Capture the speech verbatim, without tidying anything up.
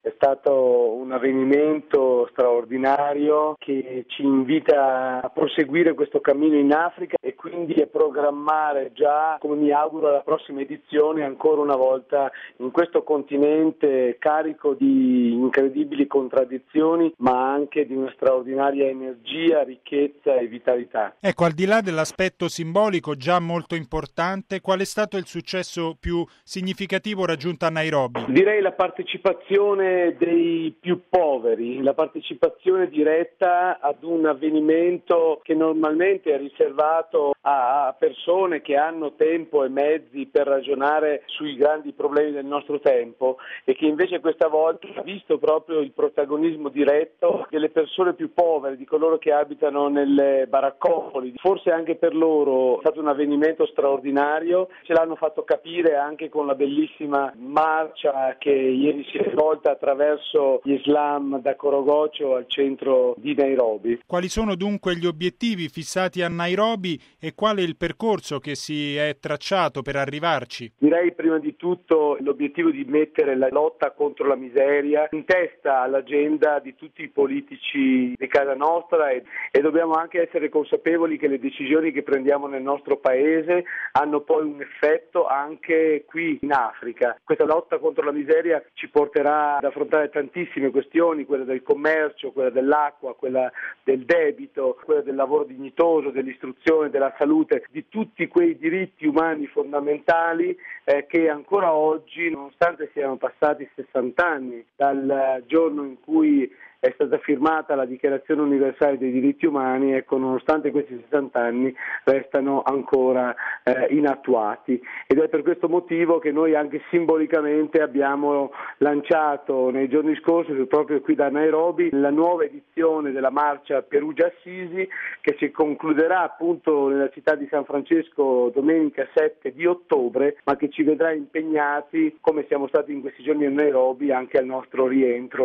È stato un avvenimento straordinario che ci invita a proseguire questo cammino in Africa e quindi a programmare già, come mi auguro, la prossima edizione ancora una volta in questo continente carico di incredibili contraddizioni, ma anche di una straordinaria energia, ricchezza e vitalità. Ecco, al di là dell'aspetto simbolico già molto importante, qual è stato il successo più significativo raggiunto a Nairobi? Direi la partecipazione dei più poveri, la partecipazione diretta ad un avvenimento che normalmente è riservato a persone che hanno tempo e mezzi per ragionare sui grandi problemi del nostro tempo e che invece questa volta ha visto proprio il protagonismo diretto delle persone più povere, di coloro che abitano nelle baraccopoli. Forse anche per loro è stato un avvenimento straordinario, ce l'hanno fatto capire anche con la bellissima marcia che ieri si è svolta attraverso gli Islam da Korogocho al centro di Nairobi. Quali sono dunque gli obiettivi fissati a Nairobi e qual è il percorso che si è tracciato per arrivarci? Direi prima di tutto l'obiettivo di mettere la lotta contro la miseria in testa all'agenda di tutti i politici di casa nostra e, e dobbiamo anche essere consapevoli che le decisioni che prendiamo nel nostro paese hanno poi un effetto anche qui in Africa. Questa lotta contro la miseria ci porterà ad affrontare tantissime questioni, quella del commercio, quella dell'acqua, quella del debito, quella del lavoro dignitoso, dell'istruzione, della salute, di tutti quei diritti umani fondamentali eh, che ancora oggi, nonostante siano passati sessanta anni dal giorno in cui è stata firmata la Dichiarazione Universale dei Diritti Umani, ecco, nonostante questi sessanta anni restano ancora eh, inattuati. Ed è per questo motivo che noi anche simbolicamente abbiamo lanciato nei giorni scorsi, proprio qui da Nairobi, la nuova edizione della marcia Perugia-Assisi che si concluderà appunto nella città di San Francesco domenica sette di ottobre, ma che ci vedrà impegnati, come siamo stati in questi giorni a Nairobi, anche al nostro rientro.